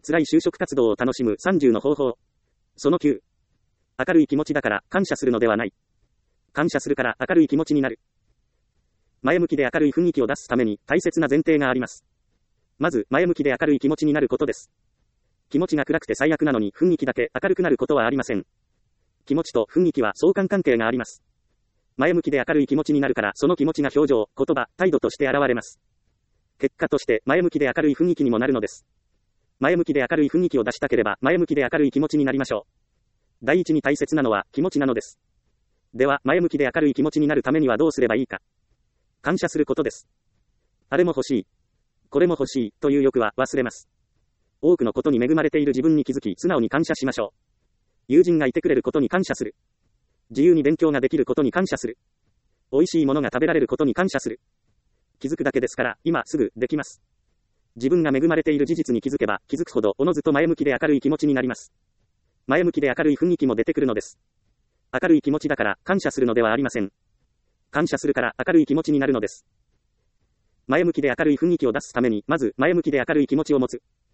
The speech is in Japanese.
辛い就職活動を楽しむ30の方法。その9。明るい気持ちだから感謝するのではない。感謝するから明るい気持ちになる。前向きで明るい雰囲気を出すために大切な前提があります。まず、前向きで明るい気持ちになることです。気持ちが暗くて最悪なのに雰囲気だけ明るくなることはありません。気持ちと雰囲気は相関関係があります。前向きで明るい気持ちになるから、その気持ちが表情、言葉、態度として現れます。結果として前向きで明るい雰囲気にもなるのです。前向きで明るい雰囲気を出したければ、前向きで明るい気持ちになりましょう。第一に大切なのは気持ちなのです。では、前向きで明るい気持ちになるためにはどうすればいいか。感謝することです。あれも欲しい。これも欲しいという欲は忘れます。多くのことに恵まれている自分に気づき、素直に感謝しましょう。友人がいてくれることに感謝する。自由に勉強ができることに感謝する。美味しいものが食べられることに感謝する。気づくだけですから、今すぐできます。自分が恵まれている事実に気づけば、気づくほどおのずと前向きで明るい気持ちになります。前向きで明るい雰囲気も出てくるのです。明るい気持ちだから感謝するのではありません。感謝するから明るい気持ちになるのです。前向きで明るい雰囲気を出すために、まず前向きで明るい気持ちを持つ。